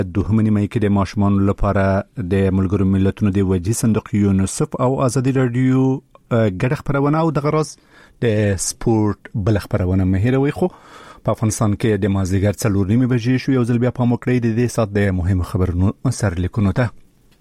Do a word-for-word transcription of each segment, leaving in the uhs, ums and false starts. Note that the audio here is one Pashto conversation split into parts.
دوهمه نیمه کې د ماشومانو لپاره د ملګرو ملتونو د وجې صندوق یونیسف او ازادي رادیو ګډه خبرونه او د غرض د سپورت بل خبرونه مهیروي. خو په افغانستان کې د مازدیګر څلور نیمه بجې شو. یو ځل بیا په مکړې د دې سات د مهمو خبرونو سرلیکونو ته.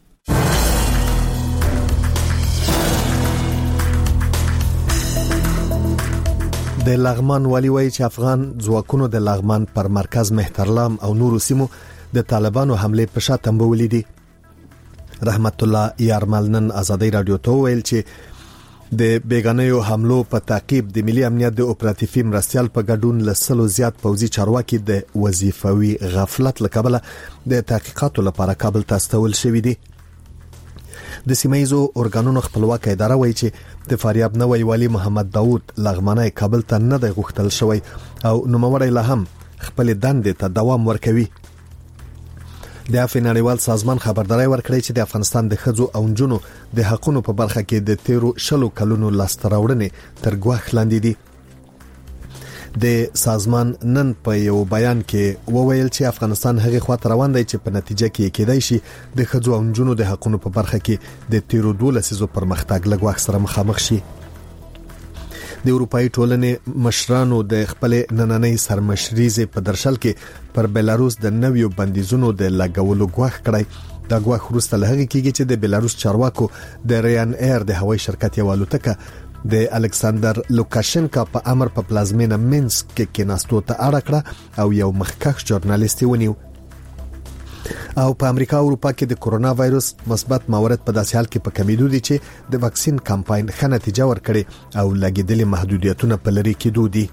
د لغمان والی وایي چې افغان ځواکونو د لغمان پر مرکز مهترلام او نورو سیمو د طالبانو حمله په شا تنبولې دي. رحمت الله یارمل نن ازادي رادیو ته ویل چې د بیگانه‌یو حملو په تعقیب د ملي امنیت د اپراتیفي مرستيال په ګډون لسلو زیات پوځي چارواکي د وظیفوي غفلت لکبله د تحقیقاتو لپاره کابل ته استول شوې دي. د سیمایزو اورګانونو خپلواک اداره وایي چې د فاریاب نوې والی محمد داوود لغمانای کابل ته نه دی غوښتل شوی او نوموړی له هم خپل دندې ته دوام ورکوي. د افغانیوال سازمان خبرداري ورکړی چې د افغانستان د خځو او نجونو د حقوقو په برخه کې د تیرو شلو کلونو لاستراوړنې تر ګواښ لاندې دي. د سازمان نن په یو بیان کې وویل چې افغانستان هغه خواته روان دی چې په نتیجه کې کېدای شي د خځو او نجونو د حقوقو په برخه کې د تیرو دولسیزو پرمختګ لګواښ سره مخامخ شي. د اروپאי ټولنې مشرانو د خپل نننۍ سرمشریزه په درشل کې پر بلاروس د نویو بندیزونو د لګولو غواخ کړی. دا غواخ وروسته له هغه کېږي چې د بلاروس چارواکو د ریان ایر د هوایي شرکت یو الوتکه د الکساندر لوکاشنکا په امر په پلازمینه مینسک کې کېناستو ته اړه کړه او یو مخکښ ژورنالیست ونیو. او په امریکا او اروپا کې د کورونا وایروس مثبت موارد په داسې حال کې په کمیدو دي چې د واکسین کمپاین ښه نتیجه ورکړي او لګیدلې محدودیتونه په لري کېدو دي.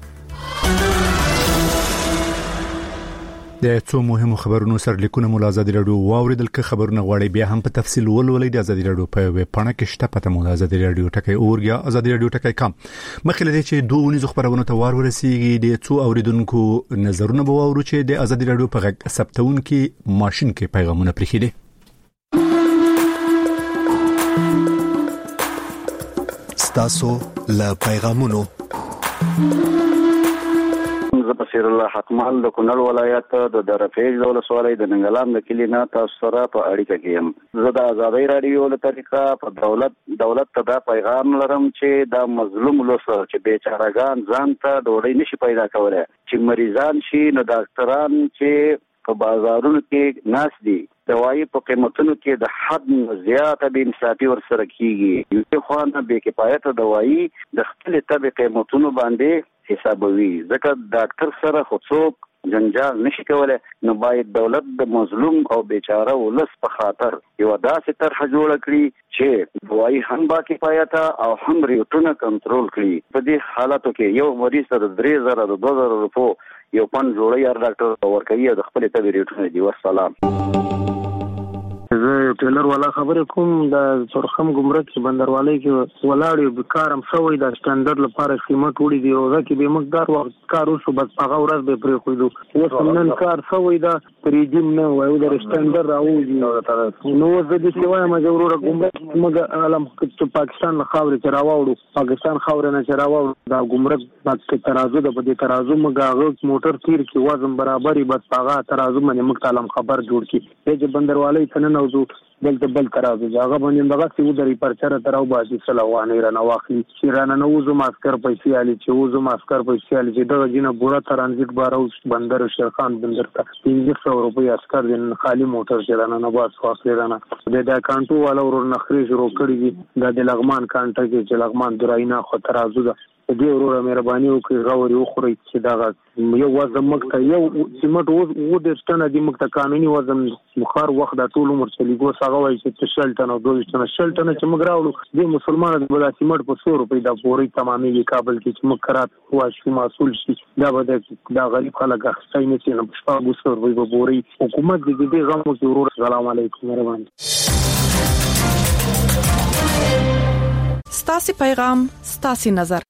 د څو مهمو خبرونو سرلیکونه مو ازادي رادیو واوریدل. که خبرونه غواړي بیا هم په تفصیل ولولئ د ازادي رادیو په ویب پاڼه کې شته. پته مو ازادي رادیو ټکی اور یا ازادي رادیو ټکی کام. مخکې لدی چې دوه ونیزو خبرونه ته وار ورسیږي د څو اوریدونکو نظرونه به واورو چې د ازادي رادیو په غږ ثبتون کې ماشين کې پیغامونه پرېښي دي. ستاسو له پیغامونو بصیر الله حکمال د کونړ ولایت د درفیج ولسوالۍ د ننګلام د کلی نه تاسو سره په اړیکه کې یم. زه د ازادي رادیو له طریقه په دولت دولت ته دا پیغام لرم چې دا مظلوم لوسه چې بیچارهګان ځان ته ډوډۍ نشي پیدا کولای، چې مریضان شي نو ډاکټران چې په بازارونو کې ناس دي دوايي په قیمتونو کې د حد زیاته به انصافي ورسره کیږي. یو خوانه به کفایت دوايي د خپل تبع قیمتونو باندې حسابوي، ځکه ډاکټر سره خو څوک جنجال نشي کولای. نو باید دولت د مظلوم او بیچاره ولس په خاطر یو داسې طرح جوړ کړي چې دوايي هم با کفایت او هم ریټونه کنټرول کړي. په دې حالاتو کې یو مریض ته درې زره د دوه زره روپو یو پن جوړي هر ډاکټر ورکوي د خپل تبع ریټونه دی. والسلام. زه ټیلر والا خبره کوم د سرخم ګمرک کې بندروالۍ کې ولاړ به کارم سوی د سټانډرډ لپاره قیمت وړي دی او ځکه به مقدار وخت کار وشو بس هغه ورځ به پرې خویدو اوس نن کار سوی دا پریډیم نه وایو د سټانډرډ راوځي نو زه د سیوای مجبور ګمرک مګ علم چې پاکستان خاورې چې راوړو پاکستان خاورې نه چې راوړو دا ګمرک باندې ترازو د بده ترازو مګاغه موټر تیر کې وزن برابرۍ بس هغه ترازو باندې مختلم خبر جوړ کی چې بندروالۍ څنګه نوزو بل بل ترازو هغه باندې دغه سی ودري پرچره تراو باسي سلوانه رانه واخلي چې رانه نوزو ماسکر پیسې علي چې وزو ماسکر پیسې علي چې دغه جنه بوره ترانزیت بارو بندر شیرخان بندر ته پنځه سوه روپۍ اسکر دین خالی موټر چې رانه نه باس واخلي رانه د دا کانټو والا ور نخري شروع کړی دي د لغمان کانټه کې چې لغمان دراینا خو ترازو ده دې وروره مهرباني وکړئ غوړي وخورئ چې دا یو وزن مکته یو سیمټ و د ستنه د مکته قانوني وزن مخار وخت د ټول عمر چلی ګو څنګه وایي چې شلټن او دوه شلټن شلټن چې موږ راوړو د مسلمانانو د بل سیمټ په څو روپۍ د پوري تمامي کابل کې چې مکرات واشي مسول شي دا به دا غریب خلک اخستای نه چې په شپږ سو روپۍ په پوري حکومت دې دې غمو کې ورور سلام علیکم مهرباني. ستاسي پیغام ستاسي نظر.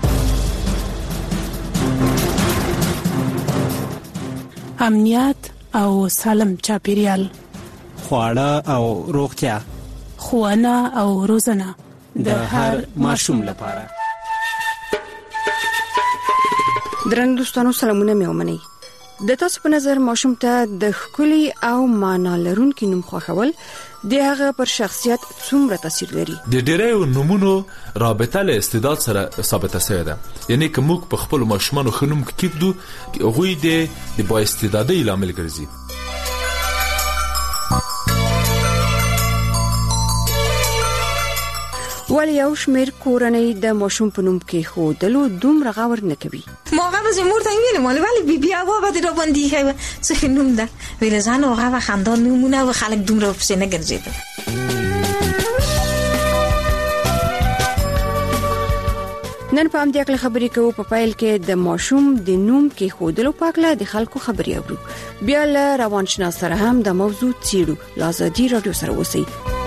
امنیت او سالم چاپیریال، خواړه او روغتیا، ښوونه او روزنه د هر ماشوم لپاره. درنو دوستانو سلامونه مې ومنئ. د تاسو په نظر ماشوم ته د ښکلي او معنا لرونکي نوم خوښول د هغه پر شخصیت څومره تاثیر لري؟ د ډېرو نومونو رابطه له استعداد سره ثابته شوې ده، یعنی که موږ په خپل ماشومانو ښه نوم کېږدو هغوی د با استعدادۍ لامل ګرځي. ولی یو شمیر کورنۍ د ماشوم په نوم کې خودلو دومره غور نه کوي. موقع به مور ته ویل مال ولی بی بی هوا به در باندې هوا څه نوم ده ویل زان هغه و خاندان نمونه و خلک دومره په سینه ګرځیدل. نن په همدې اړه خبرې کوو. په پایل کې د ماشوم د نوم کې خودلو پاکله د خلکو خبري اورو. بیا له روانشناس سره هم د موضوع څیړو. لازادي رادیو سره اوسئ.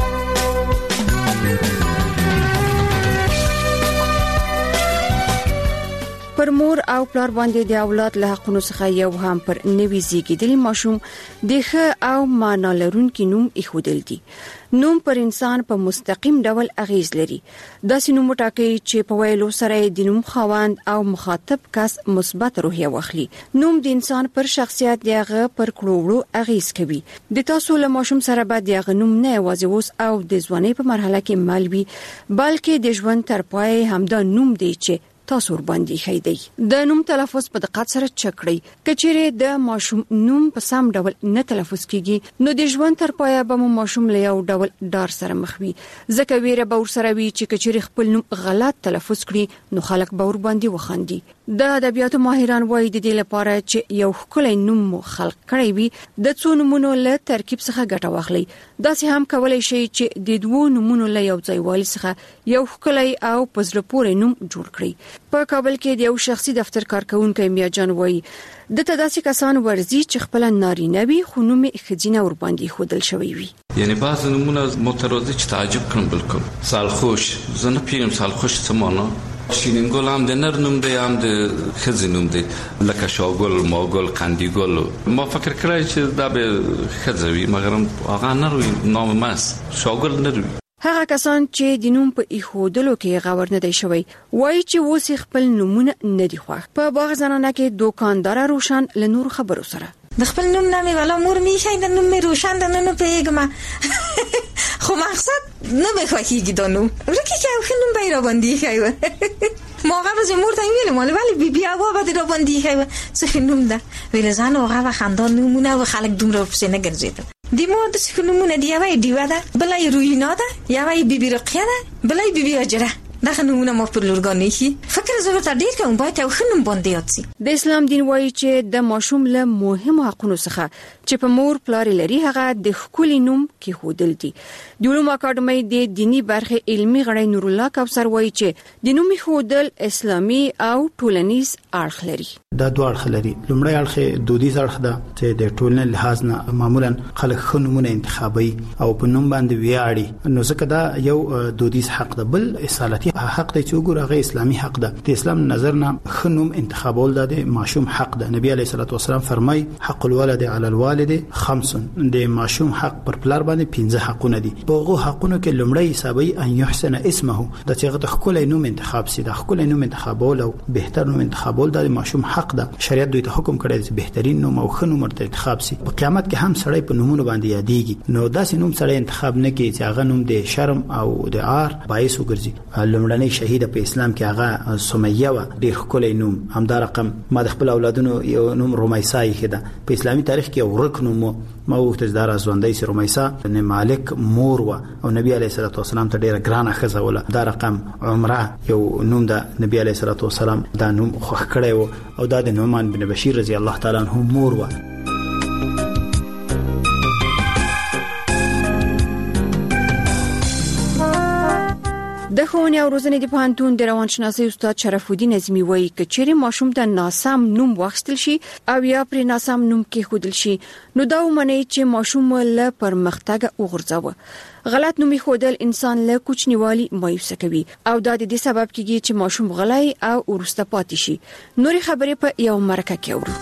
پر مور او پلار باندې د اولاد له حقونو څخه یو هم پر نوي زیږیدلي ماشوم د ښه او معنا لرونکي نوم ایښودل دي. نوم پر انسان په مستقیم ډول اغیز لري. داسې نوم ټاکي چې په ویلو سره د نوم خاوند او مخاطب کس مثبت روحیه واخلي. نوم د انسان پر شخصیت دغه پر کړوړو اغیز کوي. د تاسو له ماشوم سره به دغه نوم نه یوازې اوس او د ځوانۍ په مرحله کې مالوي، بلکې د ژوند تر پای هم دا نوم دی چې تاسو ور باندې خېدی. د نوم تلفظ په دقت سره چک کړئ. کچېره د ماشوم نوم په سم ډول نه تلفظ کیږي نو د ژوند تر پایه به مو ماشوم له یو ډول ډار سره مخ وي. ځکه ویره به ور سره وي چې کچېره خپل نوم غلط تلفظ کړي نو خلک به ور باندې وخاندي. د ادبیاتو ماهران وایي د دې لپاره چې یو ښکلی نوم مو خلق کړی وي د څو نومونو له ترکیب څخه ګټه واخلي. داسې هم کولای شي چې د دوو نومونو له یو ځای والي څخه یو ښکلی او په زړه پورې نوم جوړ کړي. په کابل کې د یو شخصي دفتر کارکونکو میاجان وایي د تداسي کسان ورزي چې خپل نارینه وي خو نوم یې خځینه ور باندې خودل شوی وي. یعنی بعض نمونه مترادف چې تعجب کړم بالکل. سالخوش زنه پیرم سالخوش څه معنا؟ شیرین ګل هم د نر نوم دی هم د ښځې نوم دی، لکه شاګل، ماګل، قندیګل. ما فکر کړی چې دا به ښځه وي مګر هغه نر وي، نام ماس شاګل نر وي. هغه کسان چې د نوم په ایښودلو کې غور نه دی شوی وایي چې اوس خپل نومونه نه دي خوښ. په باغ زنانه کې دوکاندار روشن له نور خبرو سره د خپل نوم نامې والا مور میشي د نوم مې روشن د نن په یګما خو مقصد نه به خوښیږي د نوم ورکه چې خو نوم به را باندې خایو. موقع به مور ته ویل مال ولی بی بی هوا به را باندې خایو څه نوم ده ویل زان هغه خاندان نمونه و خلک دومره په سینه ګرځیدل. دی مو د څه نمونه دی یوه دیوا ده بلای روینا ده یوه بی بی رقیه ده بلای بی بی اجره. دا نمونه مو پر لورګانی شي فکر ضرورت ډیر کوم باید یو خنوم باندې یاد شي. د اسلام دین وایي چې د ماشوم له مهمو حقونو څخه چې په مور پلار لري هغه د ښکلي نوم کې خودل دي. د علوم اکاډمۍ د دینی برخې علمي غړی نور الله کوثر وایي چې د نوم خودل اسلامي او ټولنیز اړخ لري. دا دوه اړخ لري. لومړی اړخ دودیز اړخ ده چې د ټولنې لحاظ نه معمولا خلک خنومونه انتخابي او په نوم باندې ویاړي نو ځکه دا یو دودیز حق ده. بل اصالتي حق دی چې وګوره هغه اسلامي حق ده. د اسلام نظر نه خنوم انتخابول د ماشوم حق ده. نبی علیه الصلاه والسلام فرمای حق الولد علی الوالد خمس. د ماشوم حق پر پلار باندې پنځه حقونه دي. په هغه حقونو کې لومړی حسابي ان يحسن اسمه د چې هغه خپل نوم انتخاب سي. د خپل نوم انتخابول او بهتر نوم انتخابول د ماشوم حق ده. شریعت دوی ته حکم کړی چې بهترین نوم او ښه نوم ته انتخاب سي. په قیامت کې هم سړی په نومونو باندې یادېږي نو داسې نوم سړی انتخاب نه کوي چې هغه نوم د شرم او د عار باعث وګرځي. لومړنۍ شهیده په اسلام کې هغه سمیه و ډیر ښکلی نوم. همدا رقم ما د خپل اولادونو یو نوم رومیسا یې ده. په اسلامي تاریخ کې یو ورک نوم ما وخت زدار ازوندای سي رومیسا نه مالک مور و او نبی علیه الصلاه والسلام ته ډیره ګرانه خزه ولا. دا رقم عمره یو نوم ده نبی علیه الصلاه والسلام دا نوم خوښ کړی و او دا د نعمان بن بشیر رضی الله تعالی عنہ مور و. د ښوونې او روزنې د پوهنتون د روانشناسۍ استاد شرف الدین اعظمي وایي که چیرې ماشوم ته ناسم نوم واخیستل شي او یا پرې ناسم نوم کېښودل شي نو دا ومنئ چې ماشوم له پرمختګه وغورځوه. غلط نوم ایښودل انسان له کوچنیوالي مایوسه کوي او دا د دې سبب کېږي چې ماشوم غلی او وروسته پاتې شي. نورې خبرې په یو مرکه کې اورو.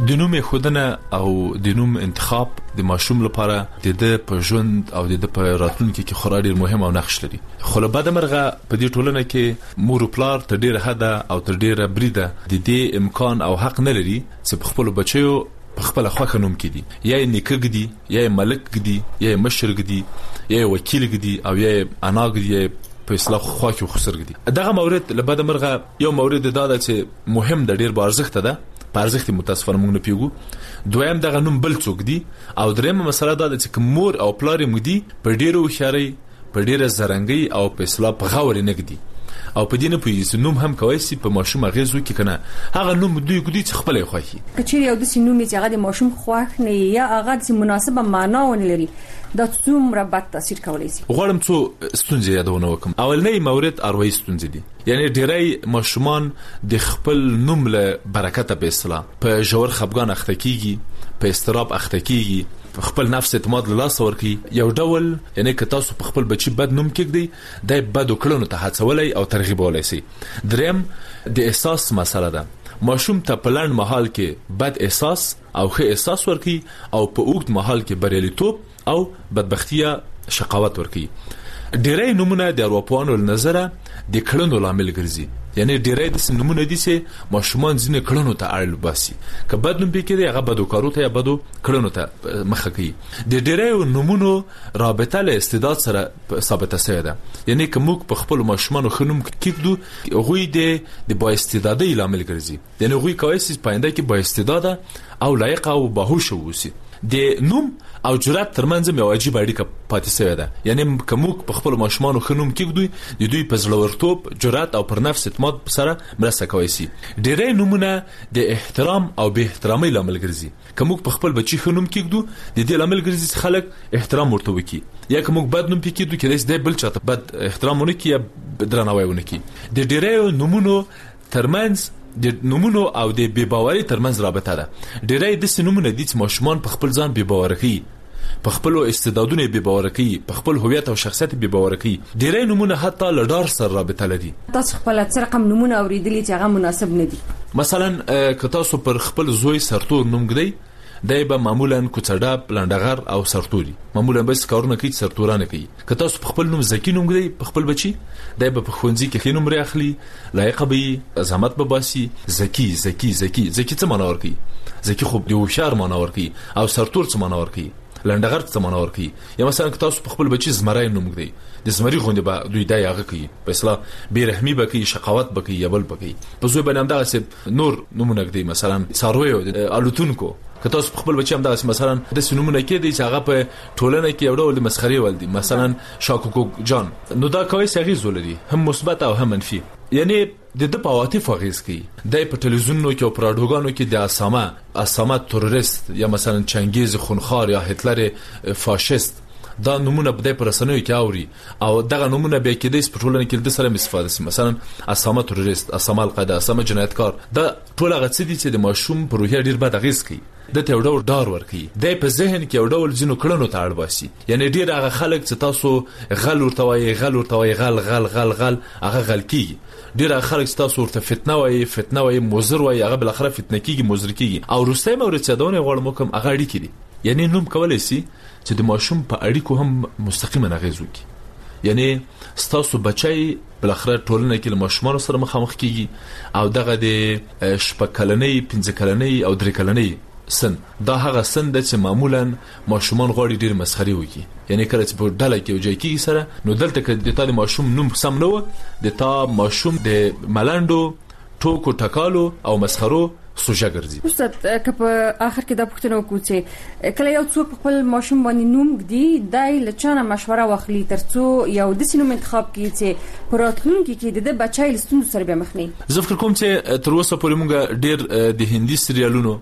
د نوم خودنه او د نوم انتخاب د ماشوم لپاره د د په ژوند او د په راتلونکي کې خورا ډیر مهم او نقش لري. خو له بده مرغه په دې ټولنه کې مور او پلار تر ډیره حده او تر ډیره بریده د دې امکان او حق نه لري چې په خپل بچیو په خپل خوښه نوم کړي، یا نیکه ګدي، یا ملک ګدي، یا مشر ګدي، یا وکیل ګدي، او یا انا ګدي په اصلاح خو کې خسر ګدي. دغه مورد له بده مرغه یو مورد دا ده چې مهم د ډیر بارزښت ده، بارزښت متاسفانه موږ نه پیګو. دویم دغه نوم بل څوک دی، او درېمه مسله دا ده چې مور او پلار یې مدي په ډیرو خیاري، په ډیره زرنګي او په اصلاح په غوړ نه ګدي، او په دې نه پوهیږي نوم هم کوي چې په ماشوم غیزو کې کنه هغه نوم دوی ګدي چې خپل خوښي. کچېر یو د سینوم چې هغه د ماشوم خوښ نه یا هغه د مناسبه معنا ونه لري، د څومره بد تاثیر کولی شي. غواړم څو ستونزې یادونه وکم. اولنۍ مورد اروایي ستونزې دي، یعنی ډېری ماشومان د خپل نوم له برکته په اصطلاح په ژور خپګان اخته کیږي، په استراب اخته کیږي، خپل نفس اعتماد له لاس ورکی. یو ډول یعنی که تاسو په خپل بچی بد نوم کېږدئ د بد کړنو ته هڅولای او ترغیب ولای شي. دریم د احساس مسله ده، ماشوم ته په لنډ مهال کې بد احساس او ښه احساس ورکی او په اوږد مهال کې بریالیتوب او بدبختیا شقاوت ورکی. ډیری نمونه د اروپانو نظره د کړنو لامل ګرځي، یعنی ډیری د نمونه دي چې ماشومان ځینې کړنو ته اړ باسي، که بد نوم پکې هغه بدو کارو ته یا بدو کړنو ته مخه کوي. د ډیری نمونو رابطه له استعداد سره ثابته شوې ده، یعنی که موږ په خپل ماشومان خنوم کېږدو هغوی د د با استعدادۍ لامل ګرځي، یعنی هغوی کوي چې پاینده کې با استعداده او لایق او باهوش ووسی. د نوم او جرأت ترمنځ یو عجیب اړیکه پاتې شوې ده، یعنی که موږ په خپل ماشومان خنوم کېږدو د دوی په زړورتوب، جرأت او پر نفس اعتماد سره مرسته کوي شي. ډېری نومونه د احترام او بې احترامۍ لامل ګرځي. که موږ په خپل بچی خنوم کېږدو د دې لامل ګرځي چې خلک احترام ورته وکړي، یا که موږ بد نوم کېږدو کېدای شي د بل چاته بد احترام ونه کړي یا درناوی ونه کړي. د ډېری نومونو ترمنځ د نومونو او د بې باورۍ ترمنځ رابطه ده. ډېری داسې نومونه دي چې ماشومان په خپل ځان بې باوره کوي، په خپل استعدادونو بې باوره کوي، په خپل هویت او شخصیت بې باوره کوي. ډېری نومونه حتی له ډار سره رابطه لري. تاسو خپل څه رقم نومونه اوریدلي چې هغه مناسب نه دي؟ مثلا که تاسو پر خپل زوی سرتور نوم ږدئ، دای به معمولا کوڅډاب، لنډغر او سرتوري، معمولا بس کارونه کوي سرتورانه کوي. که تاسو په خپل نوم زکی نوم ږدئ په خپل بچي، دای به په ښوونځي کې ښه نوم لري اخلي، لایق به زحمت به باسي. زکی زکی زکی زکی څه معنا ورکوي؟ زکی خو د هوښیار معنا ورکوي. او سرتور څه معنا ورکوي؟ لنډغر څه معنا ورکوي؟ یا مثلا که تاسو په خپل بچي زمری نوم ږدئ، د زمری غوندې به دوی دا هغه کوي، په اصطلاح بې رحمي به کوي، شقاوت به کوي یا بل به کوي. په زوی باندې همدغسې نور نومونه ږدئ، مثلا څارویو، الوتونکو. که تاسو په خپل بچی هم دغه مثلا د سنومونه کې دي چې هغه په ټولنه کې یو ډول مسخري ول دي، مثلا شاکوکو جان، نو دا کوي چې غیز ولري هم مثبت او هم منفي، یعنی د د په عواطف غیز کوي. د په تلویزیونونو کې او پراډوګانو کې د اسامه اسامه تروریست یا مثلا چنگیز خونخوار یا هتلر فاشیست دا نمونه بده پر رسنیو کې اوري، او دغه نمونه به کې د پټرولن کې د سره استفاده سي، مثلا اسامه تروریست، اسامه القاعده، اسامه جنایتکار. دا ټول هغه څه دي چې د ماشوم پر روحیه ډیر بد غیز کوي، د ته وړو ډار ورکي، د په ذهن کې وړو ځینو کړنو ته اړ باسي. یعنی ډیر هغه خلک چې تاسو غل ورته وایي، غل ورته وایي، غل غل غل غل هغه غل کیږي. ډیر هغه خلک چې تاسو ورته فتنه وایي، فتنه وایي، مزر وایي، هغه بل اخره فتنه کیږي، مزر کیږي. او روسي مورد چې دونه غوړم کوم هغه اړیکې دي، یعنی نوم کولای شي چې د ماشوم په اړیکو هم مستقیما اغیز وکړي. یعنی ستاسو بچی بل اخره ټولنه کې له ماشومان سره مخامخ کیږي، او دغه د شپږکلنۍ، پنځه کلنۍ او درې کلنۍ سن، دا هغه سن د چې معمولا ماشومان غواړي ډیر مسخري وکړي. یعنی کله چې په ډله کې وځي کیږي سره، نو دلته کې د تا د ماشوم نوم سم نه و، د تا ماشوم د ملنډو، ټوکو، ټکالو او مسخرو سوجا ګرځي. استاد که په اخر کې دا پوښتنه وکړو چې کله یو څوک خپل ماشوم باندې نوم ږدي، دای له چانه مشوره واخلي ترڅو یو د سینوم انتخاب کړي چې په راتلونکي کې د بچای له ستونزو سره به مخ نه. زه فکر کوم چې تر اوسه پورې موږ ډیر د هندي سریالونو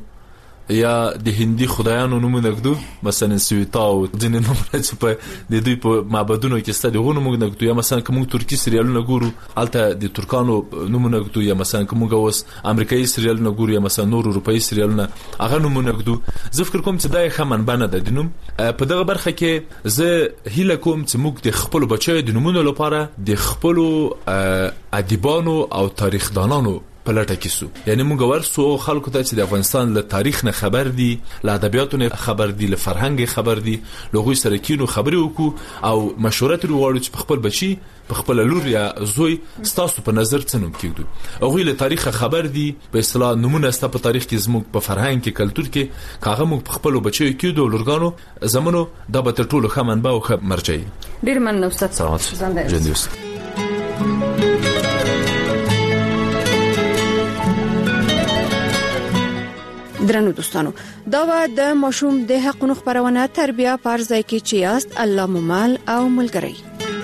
یا د هندي خدایانو نومونه ږدو، مثلا سویتا او ځینې نومونه چې په د دوی په معبدونو کې ستاسو غو نومونه ږدو، یا مثلا کوم ترکی سریالونه ګورو الته د ترکانو نومونه ږدو، یا مثلا کوم اوس امریکایي سریالونه ګورو، یا مثلا نور اروپایي سریالونه هغه نومونه ږدو. زه فکر کوم چې دا ښه منبع نه ده د نوم په دغه برخه کې. زه هیله کوم چې موږ د خپل بچو د نومونو لپاره د خپل ادیبانو او تاریخدانانو په لټه کې سو. یعنی موږ ورسو خلکو ته چې د افغانستان له تاریخ نه خبر دي، له ادبیاتو نه خبر دي، له فرهنګ خبر دي، له غوي سره کینو خبرې وکړو او مشوره ترې وغواړو چې خپل بچي په خپل لور یا زوی ستاسو په نظر څه نوم کېږي. هغه له تاریخ خبر دي، په اصطلاح نمونه ست په تاریخ کې زموږ په فرهنګ کې کلچر کې کاغه موږ په خپل بچي کې د لورګانو زمونو د به ټولو خمنبه او خب مرجعي. ډیر مننه استاد. سلامات جندوس. درنو دوستانو، دا و د ماشوم د حقونو خبرونه تربیه پرځای کې چې یاست الله ممال او ملګری.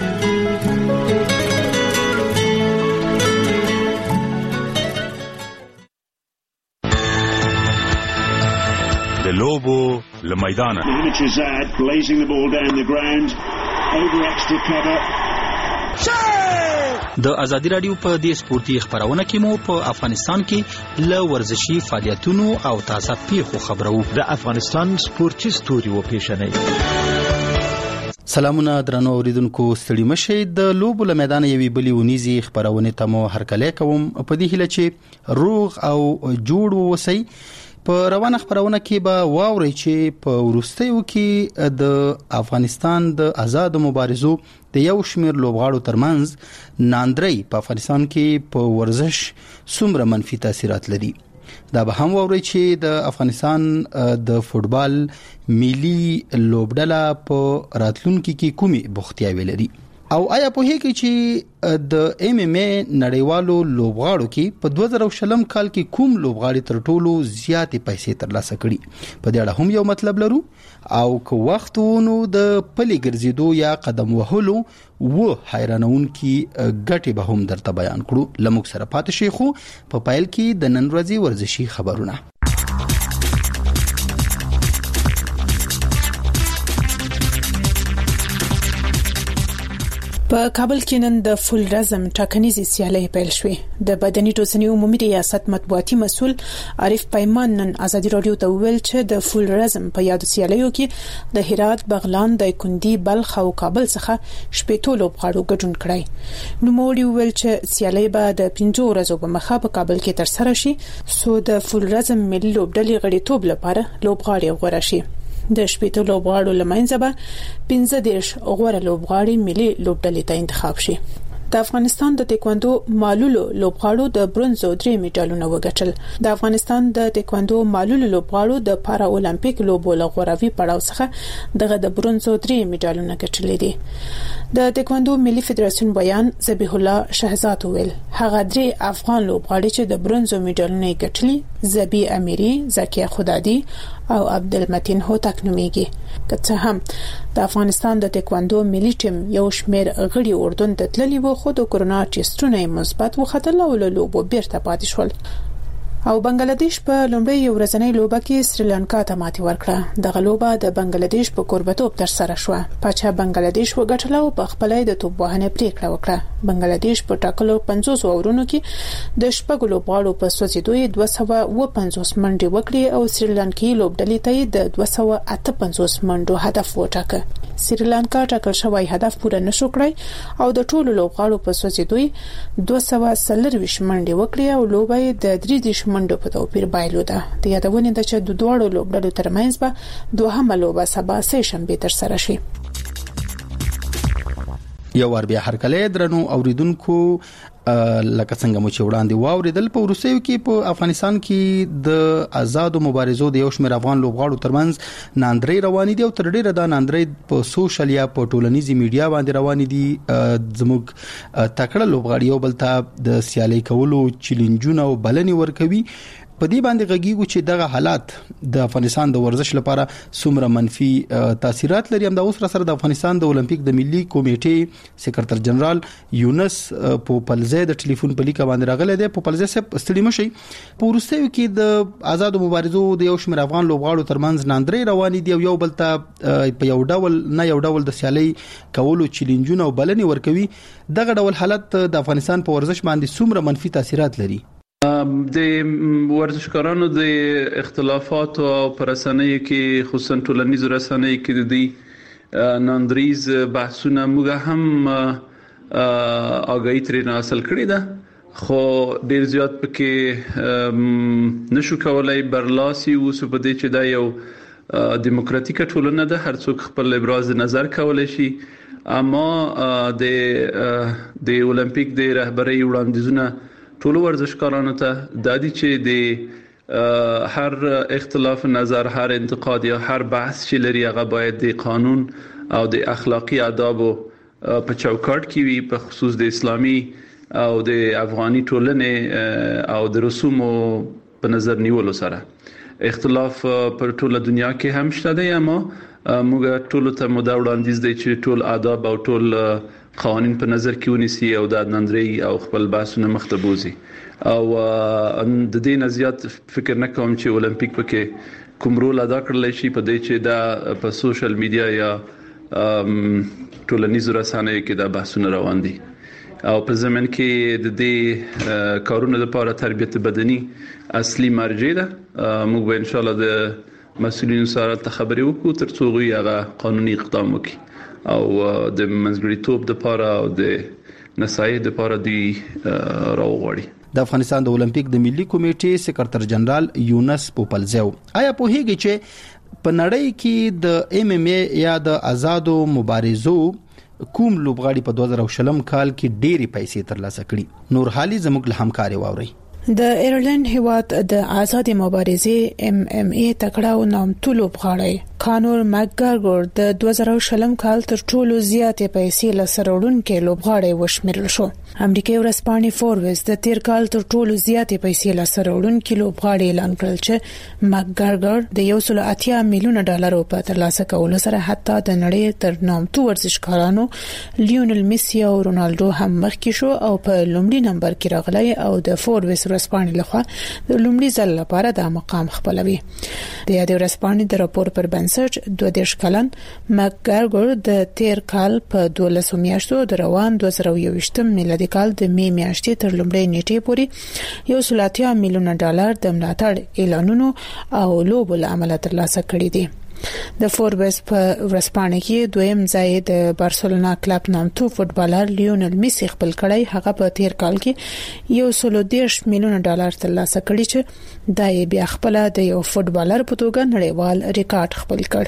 د لوبو لمیدانه blazing the ball down the ground over extra cover. د ازادي رادیو په دې سپورتي خبرونه کې مو په افغانستان کې ل ورزشي فعالیتونو او تازه پیښو خبرو. د افغانستان سپورتي ستوري و پیښنې. سلامونه درنو اوریدونکو، ستړي مشئ. د لوبو له میدان یوې بلې ونیزي خبرونه ته مو هرکلی کوم په دې هیله چې روغ او جوړ ووسئ. په روانه خبرونه کې به واورئ چې په وروستیو کې د افغانستان د آزاد مبارزو د یو شمېر لوبغاړو ترمنځ ناندرۍ په افغانستان کې په ورزش څومره منفي تاثیرات لري. دا به هم واورئ چې د افغانستان د فوټبال ملي لوبډله په راتلونکي کې کومې بوختیاوې لري او آیا په هیڅ چې د ایم ایم ای نړیوالو لوبغاړو کې په دوه زره شلم کال کې کوم لوبغاړي تر ټولو زیاتې پیسې ترلاسه کړي. په دې اړه هم یو مطلب لرو او که وخت ونو د پلي ګرځېدو یا قدم وهلو و حیرانونکي ګټې به هم درته بیان کړو. لموږ سره پاتې شئ. خو په پایل کې د نن ورځې ورزشي خبرونه. په کابل کې نن د فول رزم ټاکنیزي سیالۍ پیل شوې. د بدني روزنې عمومي ریاست مطبوعاتي مسول عارف پیمان نن ازادي رادیو ته ویل چې د فول رزم په یاد سیالیو کې د هرات، بغلان، دایکندي، بلخ او کابل څخه شپږ لوبغاړو ګډون کړی. نو موري ویل چې سیالۍ به د پنځو ورځو په مخه په کابل کې تر سره شي، سو د فول رزم ملي لوبډلې غړیتوب لپاره لوبغاړي غوړه شي. د شپږ لوبغاړو لمنځه به پنځه دیرش غوړه لوبغاړي ملي لوبډلې ته انتخاب شي. د افغانستان د تایکوندو مالولو لوبغاړو د برونز او درې میډالونه وګټل. د افغانستان د تایکوندو مالولو لوبغاړو د پارا اولمپیک لوبو لغوروي پړاو څخه دغه د برونز او درې میډالونه ګټلې دي. د تایکوندو ملي فدراسیون بیان ذبیح الله شهزاد ویل هغه درې افغان لوبغاړي چې د برونز میډالونه ګټلي زبی امیری، زکیه خدادی او عبدالمتین هوتک نومیږي. که څه هم د افغانستان د تایکوندو ملي ټیم یو شمېر غړي اردن ته تللي وو، خو د کورونا ټیسټونه مثبت وختل او له لوبو بیرته پاتې شول. او بنگلاديش په لومړی ورځنۍ لوبه کې سریلانکا ته ماتې ورکړه. دغه لوبه د بنگلاديش په کوربتوب تر سره شوه. پاچا بنگلاديش وګټله او په خپلې د توپ وهنې پریکړه وکړه. بنگلاديش په ټاکلو پنځوس اورونو کې د شپږ لوبغاړو په سوځېدو دوه سوه اوه پنځوس منډې وکړې او سریلانکي لوبډلې ته د دوه سوه اته پنځوس منډو هدف وټاکه. سریلانکا ټاکل شوی هدف پوره نشو کړی او د ټولو لوبغاړو په سوځېدو دوه سوه څلرویشت منډې وکړې او لوبه د درې دیرش منډو په توپیر بایلوده. د یادونې ده چې د دوړو لوبډلو ترمنځ به دوهمه لوبه سبا سه شنبه تر سره شي. یو ور بیا هرکلی درنو اوریدونکو، لکه څنګه مو چې وړاندې واوریدل په روسیو کې په افغانستان کې د آزادو مبارزو د یو شمېر افغان لوبغاړو ترمنځ ناندرۍ روانې دي او تر ډیره دا ناندرۍ په سوشل یا په ټولنیزي میډیا باندې روانې دي. زموږ تکړه لوبغاړي یو بل ته د سیالي کولو چیلنجونه او بلنې ورکوي. په دې باندې غږیږو چې دغه حالات د افغانستان د ورزش لپاره څومره منفي تاثیرات لري. هم د اوس سره د افغانستان د اولمپیک د ملي کمیټې سکرټر جنرال یونس په پلزه د ټلیفون په لیکه باندې راغلی دی. په پلزه سپ ستړي مشي. په وروستیو کې د آزادو مبارزو د یو شمېر افغان لوبغاړو ترمنځ ناندرۍ روانې دي او یو بل ته په یو ډول نه یو ډول د سیالي کولو چیلنجونه او بلنې ورکوي. دغه ډول حالت د افغانستان په ورزش باندې څومره منفي تاثیرات لري؟ د ورزشکارانو د اختلافات او پرسنۍ کې خصوصا ټولنیز رسنۍ کې د دې ناندریز بحثونه موږ هم آگاهی ترې حاصل کړې ده خو ډیر زیات پکې نشو کولای برلاسي اوس په دې چې دا یو دیموکراتیک ټولنه ده، هر څوک خپل ابراز نظر کولای شي. اما د د اولمپیک د رهبرۍ وړاندیزونه ټول ورزشکارانو ته د دې چې د هر اختلاف نظر، هر انتقاد یا هر بحث چې لري هغه باید د قانون او د اخلاقی آدابو په چوکاټ کې وي، په خصوص د اسلامي او د افغاني ټولنې او د رسومو په نظر نیولو سره. اختلاف پر ټوله دنیا کې هم شته دی، اما موږ ټول ته مدا وړاندیز دی چې ټول آداب او ټول قوانين په نظر کې ونیسي او د نندري او خپل بحثونه مختبوزي. او د دې نزيات فکر نه کوم چې اولمپیک پکې کوم رول ادا کړل شي په دې چې دا په سوشل میډیا یا ټولنیزو رسنیو کې دا بحثونه روان دي. او په زمن کې د دې کارونو لپاره تربیت بدني اصلي مرجع ده. موږ به ان شاء الله د مسؤلینو سره خبرې وکړو ترڅو غوي هغه قانوني اقدام وکړي او د منځګړیتوب لپاره او د نصایح لپاره دی راوغړي. د افغانستان د اولمپیک د ملي کمیټې سکرټر جنرال یونس پوپلزیو آیا په هیګي چې په نړۍ کې د ایم ایم ای یا د آزادو مبارزو کوم لوبغاړي په دوه زره شلم کال کې ډېری پیسې ترلاسه کړي؟ نور حالي زموږ له همکاري واوري. د ایرلند هیواد د آزادې مبارزې ایم ایم ای تکړه او نامتو لوبغاړی کانور مکګرګور د دوه زره شلم کال تر ټولو زیاتې پیسې لسرولونکو لوبغاړی وشمیرل شو. امریکایي ورځپاڼې فوربس د تیر کال تر ټولو زیاتې پیسې لسرولونکو لوبغاړی اعلان کړل چې مکګرګور د یو سل اتیا میلیونه ډالرو په ترلاسه کولو سره حتی د نړۍ تر نامتو ورزشکارانو لیونل میسی او رونالدو هم مخکې شو او په لومړي نمبر کې راغلی او د فوربس ورځپاڼې لخوا د لومړي ځل لپاره د مقام خپلوي. د یادې ورځپاڼې د راپور پر بنسټ دوه دیرش کلن مکګرګور د تیر کال په دولسو میاشتو د روان دوه زره یوویشتم میلادي کال د می میاشتې تر لومړۍ نیټې پورې یو سل اتیا میلیونه ډالر د ملاتړ اعلانونو او لوبو لامل ترلاسه کړي دي. د فوربس په ورځپاڼه کې دویم ځای د بارسلونا کلب نامتو فوتبالر لیونل میسی خپل کړی. هغه په تیر کال کې یو سل دیرش میلیونه ډالر ترلاسه کړي چې دای بیا خپل د یو فوتبالر په توګه نړیوال ریکارډ خپل کړ.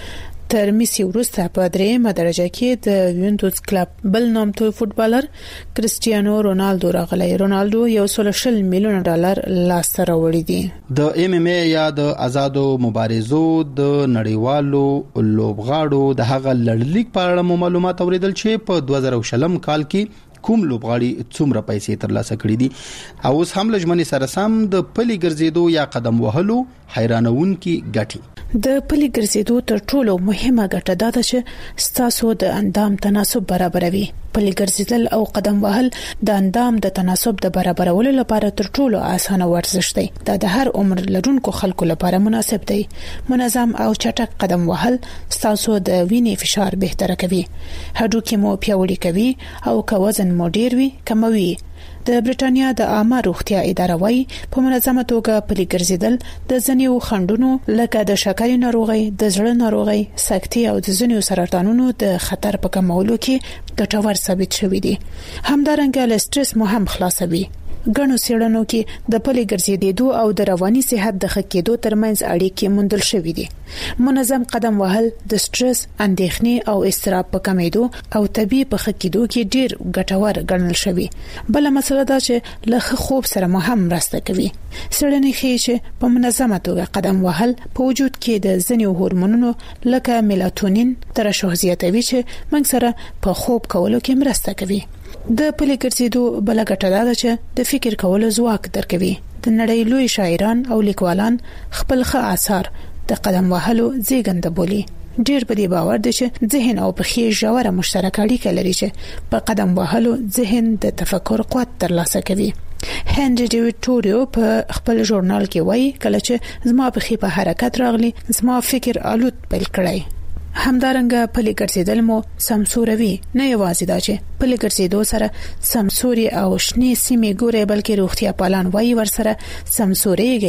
تر میسی وروسته په درېمه درجه کې د یوونټوس کلب بل نامتو فوتبالر کریسټیانو رونالدو راغلی. رونالدو یو سل شل میلیونه ډالر لاسته راوړي دي. د ایم ایم ای یا د آزادو مبارزو د نړیوالو لوبغاړو د هغه لړلیک په اړه معلومات اوریدل چې په دوه زره شلم کال کې کوم لوبغاړي څومره پیسې ترلاسه کړې دي او اوس هم لجمنې سره سم د پلي ګرځېدو یا قدم وهلو حیرانونکي ګټي. د پلي ګرځېدو تر ټولو مهمه ګټه دا ده چې ستاسو د اندام تناسب برابروي. پلي ګرځېدل او قدم وهل د اندام د تناسب د برابرولو لپاره تر ټولو اسانه ورزش دی. دا د هر عمر لرونکو خلکو لپاره مناسب دی. منظم او چټک قدم وهل ستاسو د وینې فشار بهتر کوي، هډوکي مو پیاوړي کوي او که وزن مو ډیر وي کموي. د برټانیا د عامه روغتیا اداره وايي په منظمه توګه پلي ګرځېدل د ځینو خندونو لکه د شکرې ناروغي، د زړه ناروغي، سکتې او د ځینو سرطانونو د خطر په کمولو کې ګټور ثابت شوی دی. همدارنګه له سټرس مو هم خلاصوي. غنو سیړنو کې د پلي ګرځېدو او د رواني صحت د ښه کېدو ترمنځ اړیکې موندل شوې دي. منظم قدم وهل د سټرس، اندېښنې او اضطراب په کمېدو او طبي په ښه کېدو کې ډېر ګټور ګڼل شوی. بل مسله دا چې له ښه خوب سره مهم مرسته کوي. سړنې ښيي چې په منظمه توګه قدم وهل په وجود کې د ځینو هورمونونو لکه میلاتونین ترشح زیاتوي چې موږ سره په خوب کولو کې مرسته کوي. د پلي ګرځېدو بل ګټه دا ده چې د فکر کولو ځواک درکوي. د نړۍ لوی شاعران او لیکوالان خپل ښه آثار د قدم وهلو زیږنده بولي. ډېر په دې باور دي چې ذهن او پخې ژوره مشترکه اړیکه لري چې په قدم وهلو ذهن د تفکر قوت ترلاسه کوي. هنري ډیوډ توریو په خپل ژورنال کې وایي کله چې زما پخې په حرکت راغلي زما فکر آلود پیل کړی. همدارنګه پلي ګرځېدل مو سمسوروي. نه یوازې دا چې پلي ګرځېدو سره سمسوري او شنې سیمې ګوري بلکې روغتیا پالان وایي ورسره سمسوريږي.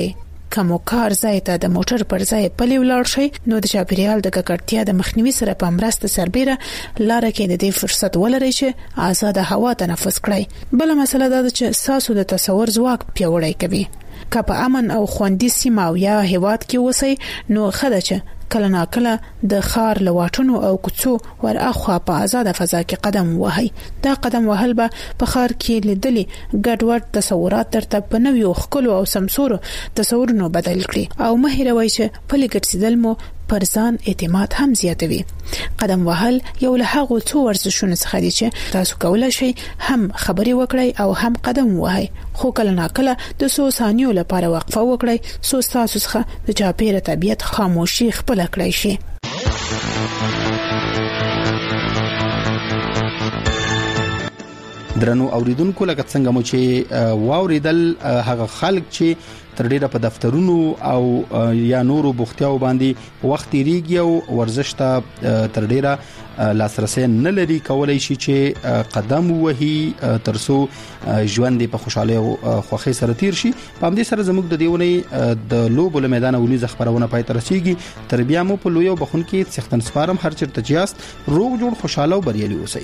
کوم کار ځای ته د موټر پر ځای پلی ولاړ شي نو د چاپیریال د ککړتیا د مخنیوي سره په مرسته سربېره لاره کې د دې فرصت ولري چې آزاد هوا تنفس کړئ. بل مسله دا ده چې ساسو د تصور ځواک پیاوړی کوي. که په امن او خوندي سیمه او یا هیواد کې اوسئ نو خدای چې کله ناکله د خار لواټونو او کوڅو ور اخوا په آزاد فضا کې قدم وهي. دا قدم وهل به په خار کې لیدلي ګډوډ تصورات ترته په نویو خلکو او سمسورو تصورونو بدل کړي او مه هیروئ چې پلي ګرځیدل مو پر ځان اعتماد هم زیاتوي. قدم وهل یو له هغو څو ورزشونو څخه دی چې تاسو کولای شئ هم خبري وکړئ او هم قدم وهئ. خو کله ناکله د څو ثانیو لپاره وقفه وکړئ څو تاسو څخه د چاپیره طبيعت خاموشي خپل کړئ شي. درنو اوریدونکو لکه څنګه مو چې واوریدل هغه خلک چې تر ډیره په دفترونو او یا نورو بوختیاو باندې وخت ریږي او ورزش ته تر ډیره لاسرسي نه لري کولای شي چې قدم وهي ترسو ژوند په خوشاله او خوخي سره تیر شي. په همدې سره زموږ د دیونې د لوبو له میدان ولې خبرونه پای تر رسیږي. تر بیا مو په لویو بخون کې څختن سپارم هر چیرته جیاست روغ جوړ خوشاله او بریالي اوسئ.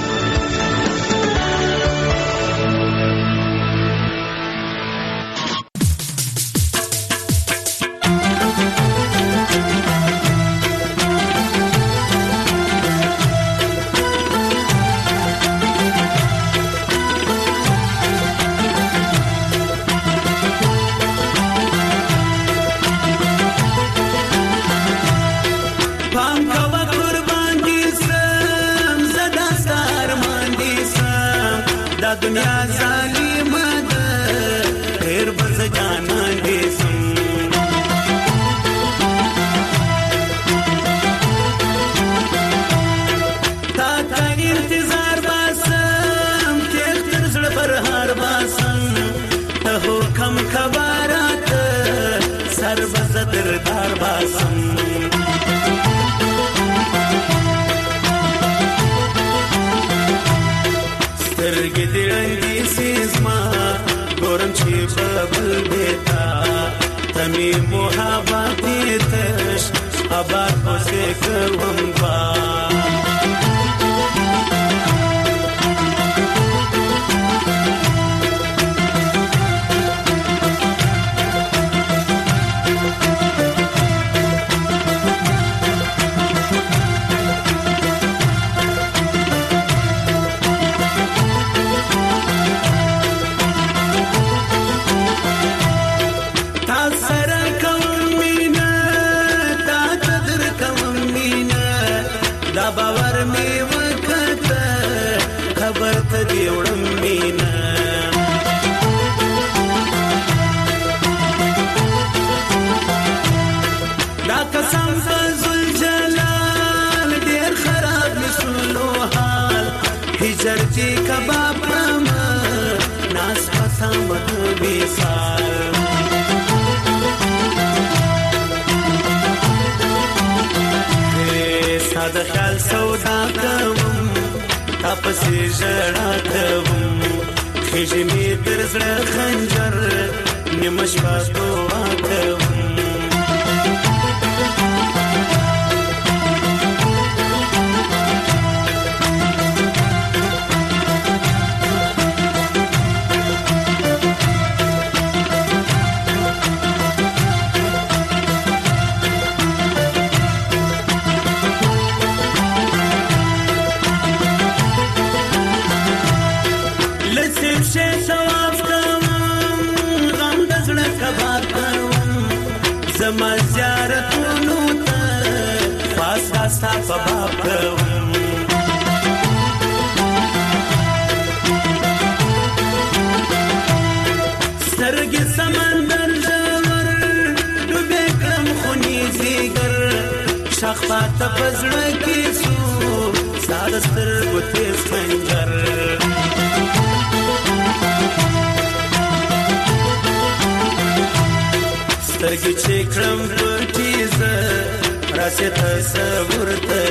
سترګې چې کړم پټې زه راسه تصور ته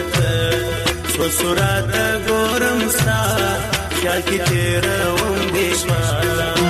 څو صورت ګورم ستا خیال کې تیر وم دې شپه